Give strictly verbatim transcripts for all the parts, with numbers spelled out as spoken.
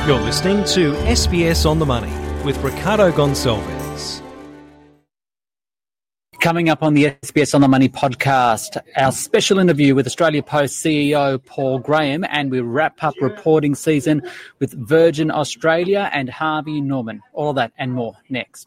You're listening to S B S On The Money with Ricardo Gonçalves. Coming up on the S B S On The Money podcast, our special interview with Australia Post C E O Paul Graham, and we wrap up reporting season with Virgin Australia and Harvey Norman. All of that and more next.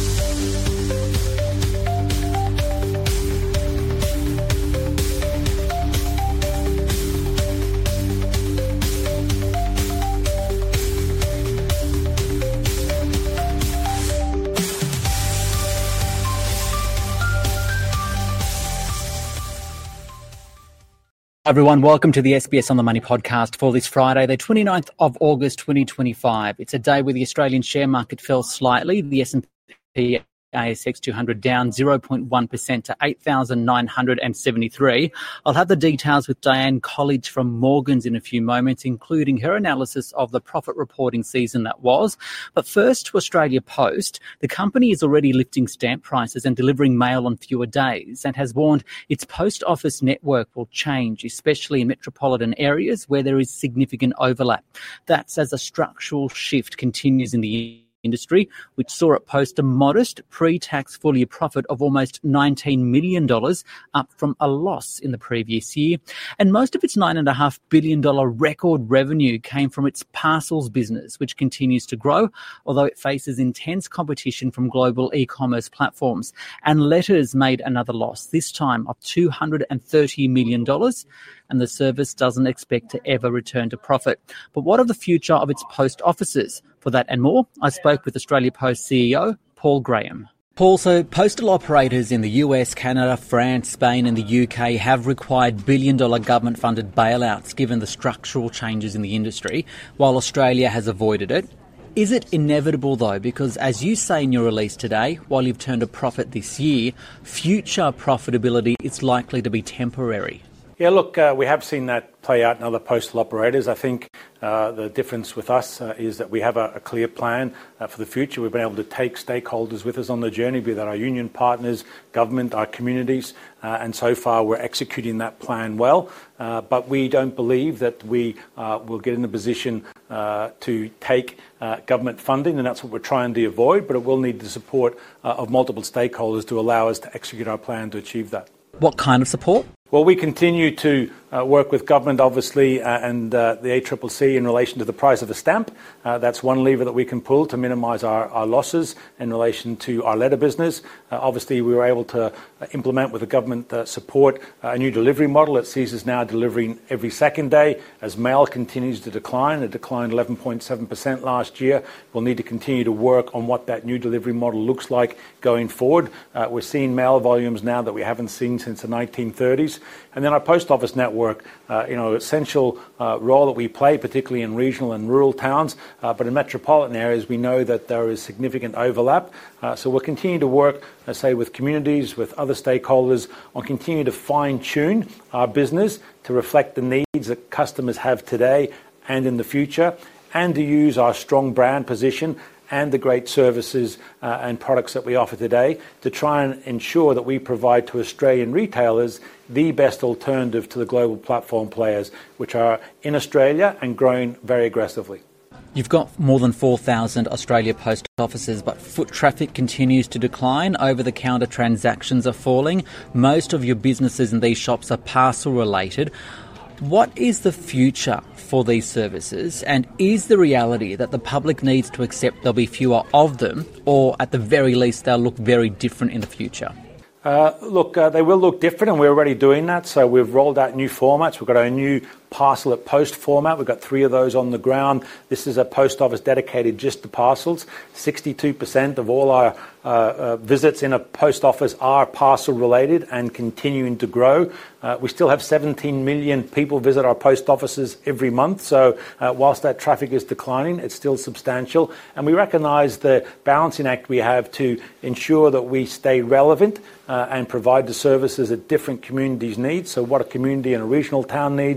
Everyone, welcome to the S B S On The Money podcast for this Friday, the twenty-ninth of August twenty twenty-five. It's a day where the Australian share market fell slightly. The S and P A S X two hundred down zero point one percent to eight thousand nine hundred seventy-three. I'll have the details with Diane College from Morgans in a few moments, including her analysis of the profit reporting season that was. But first to Australia Post. The company is already lifting stamp prices and delivering mail on fewer days, and has warned its post office network will change, especially in metropolitan areas where there is significant overlap. That's as a structural shift continues in the industry, which saw it post a modest pre-tax full-year profit of almost nineteen million dollars, up from a loss in the previous year. And most of its nine point five billion dollars record revenue came from its parcels business, which continues to grow, although it faces intense competition from global e-commerce platforms. And Letters made another loss, this time of two hundred thirty million dollars, and the service doesn't expect to ever return to profit. But what of the future of its post offices? For that and more, I spoke with Australia Post C E O Paul Graham. Paul, so postal operators in the U S, Canada, France, Spain and the U K have required billion-dollar government-funded bailouts given the structural changes in the industry, while Australia has avoided it. Is it inevitable, though? Because as you say in your release today, while you've turned a profit this year, future profitability is likely to be temporary. Yeah, look, uh, we have seen that play out in other postal operators. I think uh, the difference with us uh, is that we have a, a clear plan uh, for the future. We've been able to take stakeholders with us on the journey, be that our union partners, government, our communities, uh, and so far we're executing that plan well. Uh, but we don't believe that we uh, will get in a position uh, to take uh, government funding, and that's what we're trying to avoid, but it will need the support uh, of multiple stakeholders to allow us to execute our plan to achieve that. What kind of support? Well, we continue to uh, work with government, obviously, uh, and uh, the A C C C in relation to the price of a stamp. Uh, that's one lever that we can pull to minimise our, our losses in relation to our letter business. Uh, obviously, we were able to uh, implement with the government uh, support uh, a new delivery model that sees us now delivering every second day. As mail continues to decline, it declined eleven point seven percent last year. We'll need to continue to work on what that new delivery model looks like going forward. Uh, we're seeing mail volumes now that we haven't seen since the nineteen thirties. And then our post office network, uh, you know, essential uh, role that we play, particularly in regional and rural towns, uh, but in metropolitan areas, we know that there is significant overlap. Uh, so we'll continue to work, I say, with communities, with other stakeholders, on continuing to fine-tune our business to reflect the needs that customers have today and in the future, and to use our strong brand position and the great services uh, and products that we offer today to try and ensure that we provide to Australian retailers the best alternative to the global platform players, which are in Australia and growing very aggressively. You've got more than four thousand Australia Post offices, but foot traffic continues to decline. Over-the-counter transactions are falling. Most of your businesses in these shops are parcel related. What is the future for these services, and is the reality that the public needs to accept there'll be fewer of them, or at the very least they'll look very different in the future? Uh, look, uh, they will look different, and we're already doing that. So we've rolled out new formats. We've got our new parcel at post format. We've got three of those on the ground. This is a post office dedicated just to parcels. sixty-two percent of all our uh, uh, visits in a post office are parcel related and continuing to grow. Uh, we still have seventeen million people visit our post offices every month. So uh, whilst that traffic is declining, it's still substantial. And we recognise the balancing act we have to ensure that we stay relevant uh, and provide the services that different communities need. So what a community in a regional town needs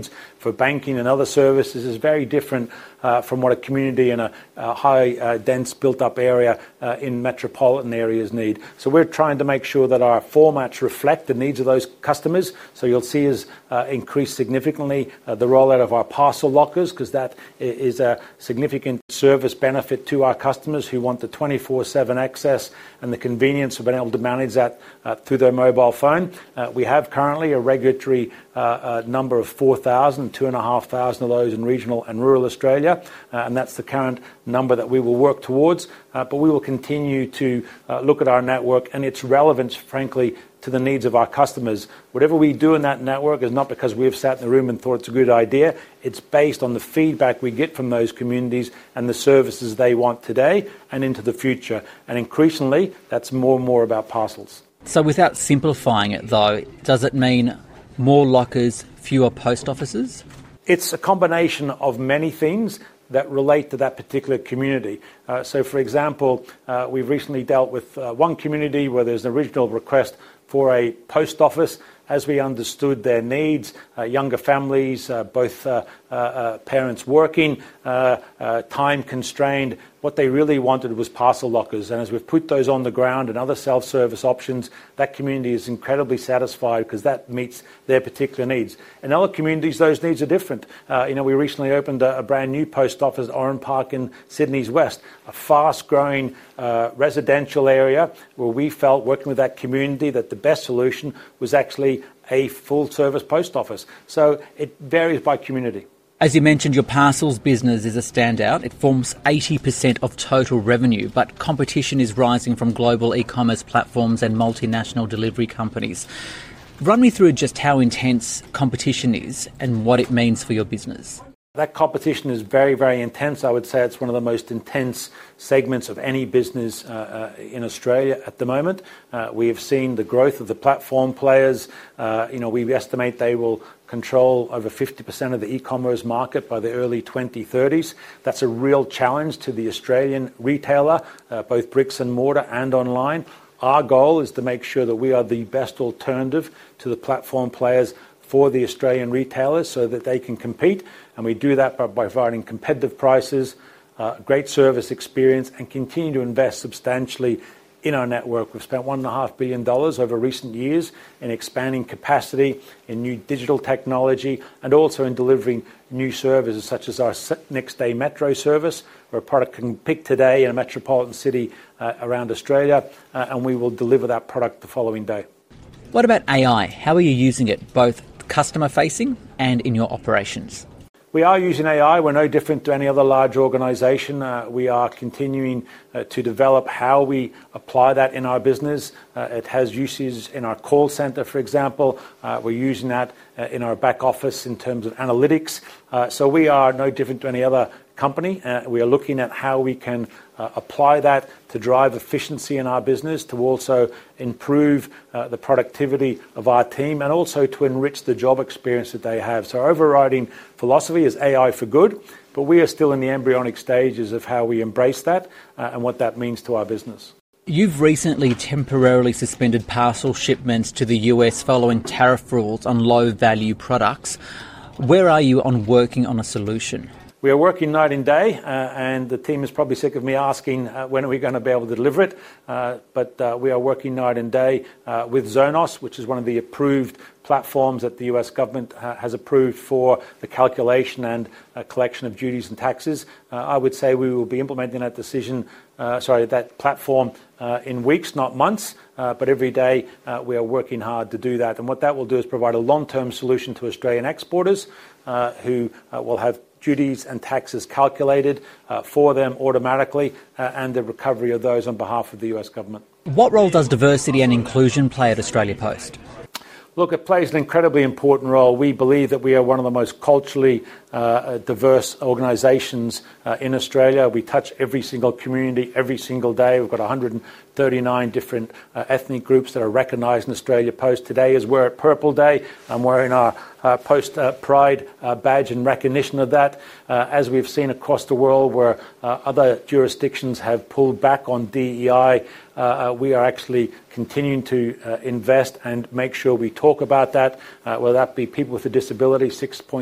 for banking and other services is very different uh, from what a community in a, a high, uh, dense, built-up area uh, in metropolitan areas need. So we're trying to make sure that our formats reflect the needs of those customers. So you'll see us uh, increase significantly uh, the rollout of our parcel lockers, because that is a significant service benefit to our customers who want the twenty-four seven access and the convenience of being able to manage that uh, through their mobile phone. Uh, we have currently a regulatory uh, uh, number of four thousand, two thousand five hundred of those in regional and rural Australia, uh, and that's the current number that we will work towards. Uh, but we will continue to uh, look at our network and its relevance, frankly, to the needs of our customers. Whatever we do in that network is not because we've sat in the room and thought it's a good idea. It's based on the feedback we get from those communities and the services they want today and into the future. And increasingly, that's more and more about parcels. So without simplifying it, though, does it mean more lockers, fewer post offices? It's a combination of many things that relate to that particular community. Uh, so, for example, uh, we've recently dealt with uh, one community where there's an original request for a post office. As we understood their needs, uh, younger families, uh, both uh, uh, uh, parents working, uh, uh, time constrained, what they really wanted was parcel lockers. And as we've put those on the ground and other self-service options, that community is incredibly satisfied because that meets their particular needs. In other communities, those needs are different. Uh, you know, we recently opened a, a brand new post office at Oran Park in Sydney's West, a fast-growing uh, residential area where we felt, working with that community, that the best solution was actually a full-service post office. So it varies by community. As you mentioned, your parcels business is a standout. It forms eighty percent of total revenue, but competition is rising from global e-commerce platforms and multinational delivery companies. Run me through just how intense competition is and what it means for your business. That competition is very, very intense. I would say it's one of the most intense segments of any business uh, uh, in Australia at the moment. Uh, we have seen the growth of the platform players. Uh, you know, we estimate they will control over fifty percent of the e-commerce market by the early twenty thirties. That's a real challenge to the Australian retailer, uh, both bricks and mortar and online. Our goal is to make sure that we are the best alternative to the platform players for the Australian retailers so that they can compete. And we do that by, by providing competitive prices, uh, great service experience, and continue to invest substantially in our network. We've spent one point five billion dollars over recent years in expanding capacity, in new digital technology, and also in delivering new services such as our next day metro service, where a product can pick today in a metropolitan city uh, around Australia, uh, and we will deliver that product the following day. What about A I? How are you using it, both customer-facing and in your operations? We are using A I. We're no different to any other large organisation. Uh, we are continuing uh, to develop how we apply that in our business. Uh, it has uses in our call centre, for example. Uh, we're using that uh, in our back office in terms of analytics. Uh, so we are no different to any other company. Uh, we are looking at how we can uh, apply that to drive efficiency in our business, to also improve uh, the productivity of our team, and also to enrich the job experience that they have. So our overriding philosophy is A I for good, but we are still in the embryonic stages of how we embrace that uh, and what that means to our business. You've recently temporarily suspended parcel shipments to the U S following tariff rules on low-value products. Where are you on working on a solution? We are working night and day, uh, and the team is probably sick of me asking uh, when are we going to be able to deliver it. Uh, but uh, we are working night and day uh, with Zonos, which is one of the approved platforms that the U S government uh, has approved for the calculation and uh, collection of duties and taxes. Uh, I would say we will be implementing that decision, uh, sorry, that platform uh, in weeks, not months. Uh, but every day uh, we are working hard to do that. And what that will do is provide a long-term solution to Australian exporters uh, who uh, will have duties and taxes calculated uh, for them automatically uh, and the recovery of those on behalf of the U S government. What role does diversity and inclusion play at Australia Post? Look, it plays an incredibly important role. We believe that we are one of the most culturally uh, diverse organisations uh, in Australia. We touch every single community every single day. We've got one hundred thirty-nine different uh, ethnic groups that are recognised in Australia Post. Today is Wear It Purple Day. I'm wearing our uh, Post uh, Pride uh, badge in recognition of that. Uh, as we've seen across the world where uh, other jurisdictions have pulled back on D E I, uh, uh, we are actually continuing to uh, invest and make sure we talk about that, uh, whether that be people with a disability, six point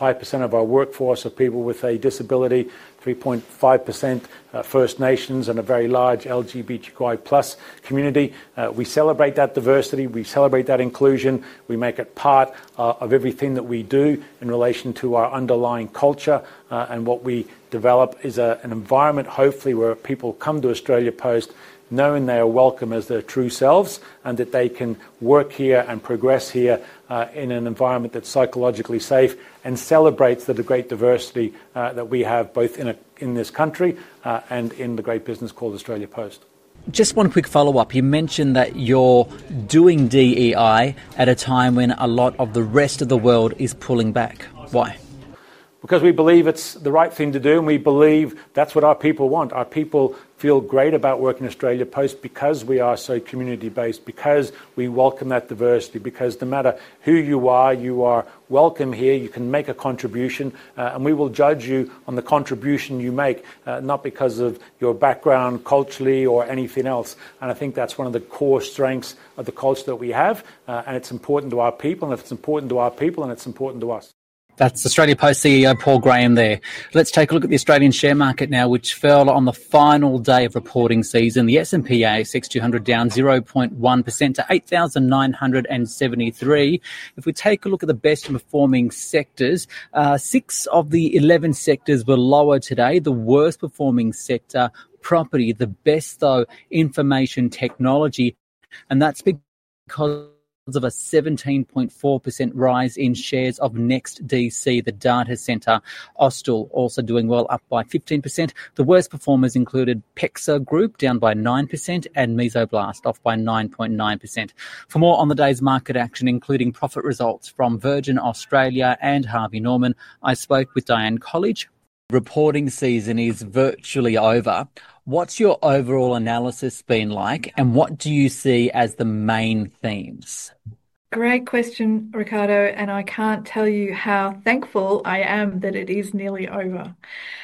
five percent of our workforce are people with a disability, three point five percent uh, First Nations, and a very large L G B T Q I plus community. Uh, we celebrate that diversity, we celebrate that inclusion, we make it part uh, of everything that we do in relation to our underlying culture, uh, and what we develop is a, an environment, hopefully, where people come to Australia Post knowing they are welcome as their true selves and that they can work here and progress here uh, in an environment that's psychologically safe and celebrates the great diversity uh, that we have both in, a, in this country uh, and in the great business called Australia Post. Just one quick follow-up. You mentioned that you're doing D E I at a time when a lot of the rest of the world is pulling back. Why? Because we believe it's the right thing to do, and we believe that's what our people want. Our people feel great about working Australia Post because we are so community-based, because we welcome that diversity, because no matter who you are, you are welcome here, you can make a contribution, uh, and we will judge you on the contribution you make, uh, not because of your background culturally or anything else. And I think that's one of the core strengths of the culture that we have, uh, and it's important to our people, and if it's important to our people, and it's important to us. That's Australia Post C E O Paul Graham there. Let's take a look at the Australian share market now, which fell on the final day of reporting season. The S and P A S X two hundred down zero point one percent to eight thousand nine hundred seventy-three. If we take a look at the best performing sectors, uh, six of the eleven sectors were lower today. The worst performing sector, property. The best, though, information technology. And that's because of a seventeen point four percent rise in shares of NextDC, the data centre. Austal also doing well, up by fifteen percent. The worst performers included PEXA Group, down by nine percent, and Mesoblast, off by nine point nine percent. For more on the day's market action, including profit results from Virgin Australia and Harvey Norman, I spoke with Diane College. Reporting season is virtually over. What's your overall analysis been like, and what do you see as the main themes? Great question, Ricardo, and I can't tell you how thankful I am that it is nearly over.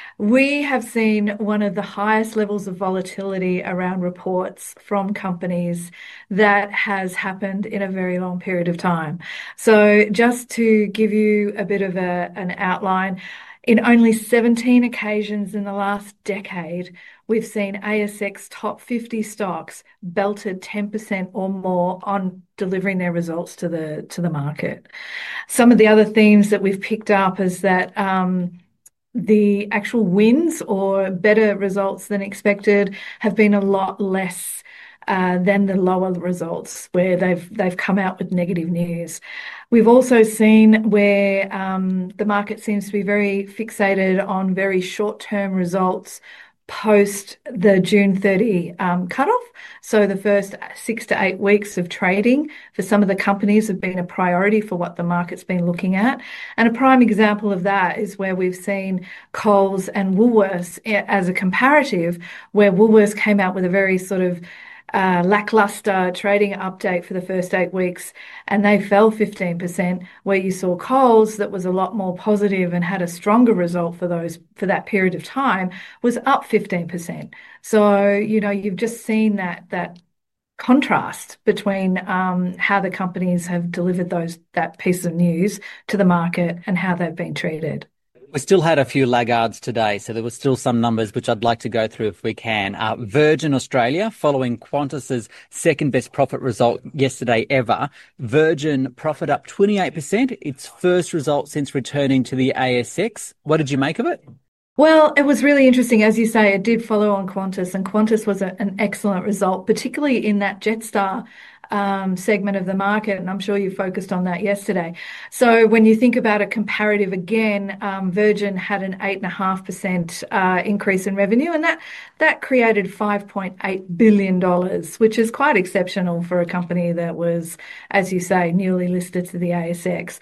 We have seen one of the highest levels of volatility around reports from companies that has happened in a very long period of time. So just to give you a bit of a, an outline, in only seventeen occasions in the last decade, we've seen A S X top fifty stocks belted ten percent or more on delivering their results to the to the market. Some of the other themes that we've picked up is that um, the actual wins or better results than expected have been a lot less uh, than the lower results where they've they've come out with negative news. We've also seen where um, the market seems to be very fixated on very short-term results post the June thirtieth um, cutoff. So the first six to eight weeks of trading for some of the companies have been a priority for what the market's been looking at. And a prime example of that is where we've seen Coles and Woolworths as a comparative, where Woolworths came out with a very sort of Uh, lackluster trading update for the first eight weeks, and they fell fifteen percent, where you saw Coles, that was a lot more positive and had a stronger result for those for that period of time, was up fifteen percent. So, you know, you've just seen that that contrast between um, how the companies have delivered those that piece of news to the market and how they've been treated. We still had a few laggards today, so there were still some numbers which I'd like to go through if we can. Uh, Virgin Australia, following Qantas's second best profit result yesterday ever. Virgin profit up twenty-eight percent, its first result since returning to the A S X. What did you make of it? Well, it was really interesting. As you say, it did follow on Qantas, and Qantas was a, an excellent result, particularly in that Jetstar Um, segment of the market, and I'm sure you focused on that yesterday. So when you think about a comparative again, um, Virgin had an eight point five percent uh, increase in revenue, and that that created five point eight billion dollars, which is quite exceptional for a company that was, as you say, newly listed to the A S X.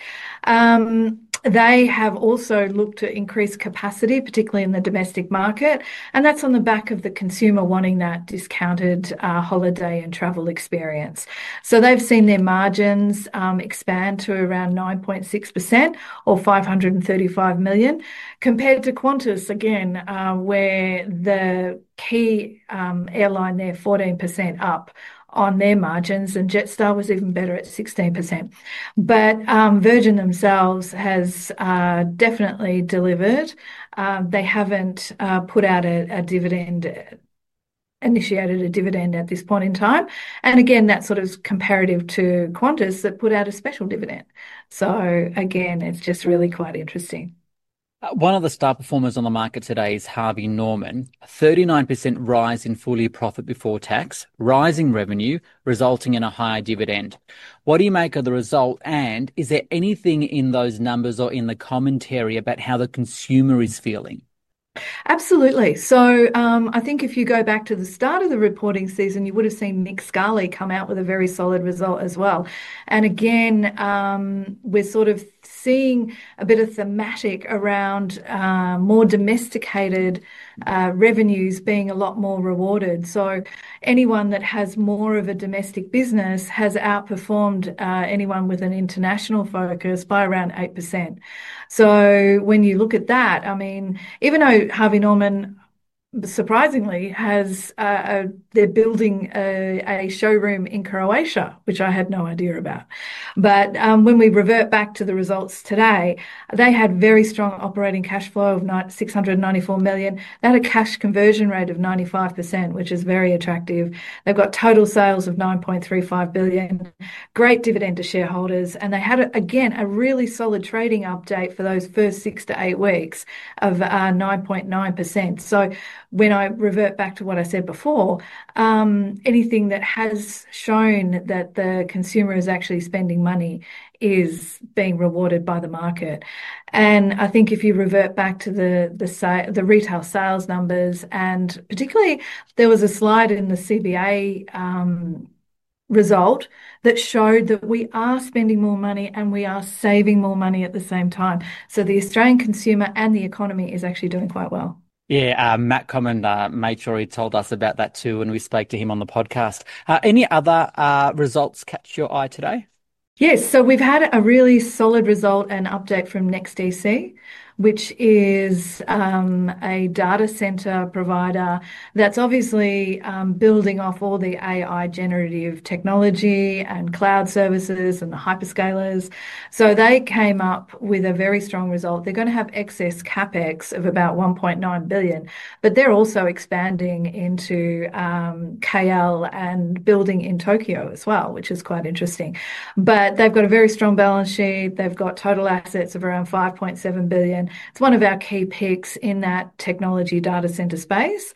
Um, They have also looked to increase capacity, particularly in the domestic market, and that's on the back of the consumer wanting that discounted uh, holiday and travel experience. So they've seen their margins um, expand to around nine point six percent or five hundred thirty-five million, compared to Qantas, again, uh, where the key um, airline there, fourteen percent up on their margins, and Jetstar was even better at sixteen percent. But um, Virgin themselves has uh, definitely delivered. Um, they haven't uh, put out a, a dividend, initiated a dividend at this point in time. And again, that's sort of comparative to Qantas that put out a special dividend. So again, it's just really quite interesting. Uh, One of the star performers on the market today is Harvey Norman. A thirty-nine percent rise in full-year profit before tax, rising revenue, resulting in a higher dividend. What do you make of the result? And is there anything in those numbers or in the commentary about how the consumer is feeling? Absolutely. So um, I think if you go back to the start of the reporting season, you would have seen Nick Scali come out with a very solid result as well. And again, um, we're sort of seeing a bit of thematic around uh, more domesticated uh, revenues being a lot more rewarded. So anyone that has more of a domestic business has outperformed uh, anyone with an international focus by around eight percent. So when you look at that, I mean, even though Harvey Norman surprisingly has uh, a, they're building a, a showroom in Croatia, which I had no idea about. But um, when we revert back to the results today, they had very strong operating cash flow of six hundred ninety-four million. They had a cash conversion rate of ninety-five percent, which is very attractive. They've got total sales of nine point three five billion, great dividend to shareholders, and they had, again, a really solid trading update for those first six to eight weeks of uh, nine point nine percent. So when I revert back to what I said before, um, anything that has shown that the consumer is actually spending money is being rewarded by the market. And I think if you revert back to the the, sa- the retail sales numbers, and particularly there was a slide in the C B A um, result that showed that we are spending more money and we are saving more money at the same time. So the Australian consumer and the economy is actually doing quite well. Yeah, uh, Matt Common uh, made sure he told us about that too when we spoke to him on the podcast. Uh, any other uh, results catch your eye today? Yes, so we've had a really solid result and update from NextDC, which is um, a data center provider that's obviously um, building off all the A I generative technology and cloud services and the hyperscalers. So they came up with a very strong result. They're going to have excess capex of about one point nine billion, but they're also expanding into um, K L and building in Tokyo as well, which is quite interesting. But they've got a very strong balance sheet. They've got total assets of around five point seven billion. It's one of our key picks in that technology data center space.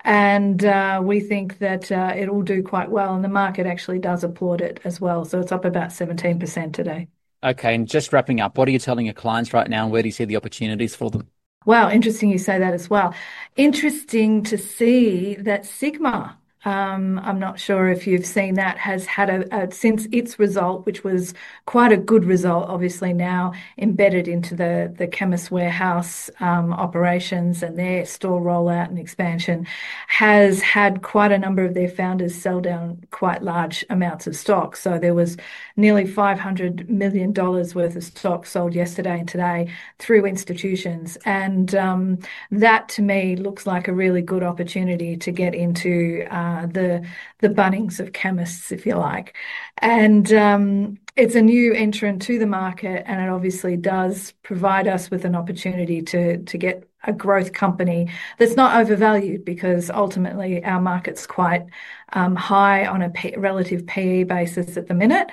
And uh, we think that uh, it will do quite well. And the market actually does applaud it as well. So it's up about seventeen percent today. Okay, and just wrapping up, what are you telling your clients right now and where do you see the opportunities for them? Wow, interesting you say that as well. Interesting to see that Sigma, Um, I'm not sure if you've seen that, has had a, a, since its result, which was quite a good result, obviously now embedded into the, the Chemist Warehouse um, operations and their store rollout and expansion, has had quite a number of their founders sell down quite large amounts of stock. So there was nearly five hundred million dollars worth of stock sold yesterday and today through institutions. And um, that to me looks like a really good opportunity to get into uh, Uh, the the Bunnings of chemists, if you like. And um, it's a new entrant to the market, and it obviously does provide us with an opportunity to to get a growth company that's not overvalued, because ultimately our market's quite um, high on a P- relative P E basis at the minute.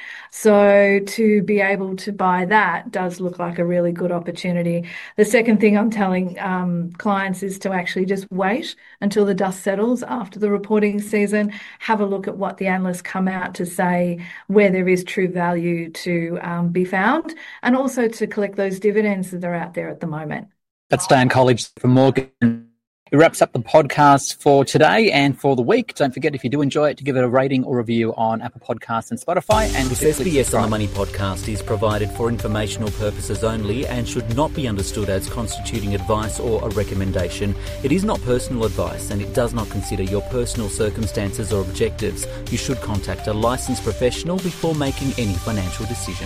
So to be able to buy that does look like a really good opportunity. The second thing I'm telling um, clients is to actually just wait until the dust settles after the reporting season, have a look at what the analysts come out to say, where there is true value to um, be found, and also to collect those dividends that are out there at the moment. That's Dan College for Morgan. It wraps up the podcast for today and for the week. Don't forget, if you do enjoy it, to give it a rating or review on Apple Podcasts and Spotify. And this S B S on the Money podcast is provided for informational purposes only and should not be understood as constituting advice or a recommendation. It is not personal advice and it does not consider your personal circumstances or objectives. You should contact a licensed professional before making any financial decision.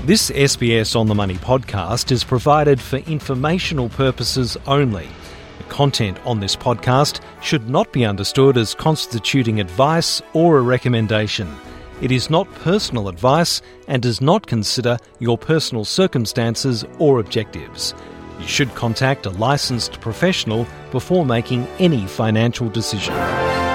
This S B S On The Money podcast is provided for informational purposes only. The content on this podcast should not be understood as constituting advice or a recommendation. It is not personal advice and does not consider your personal circumstances or objectives. You should contact a licensed professional before making any financial decision.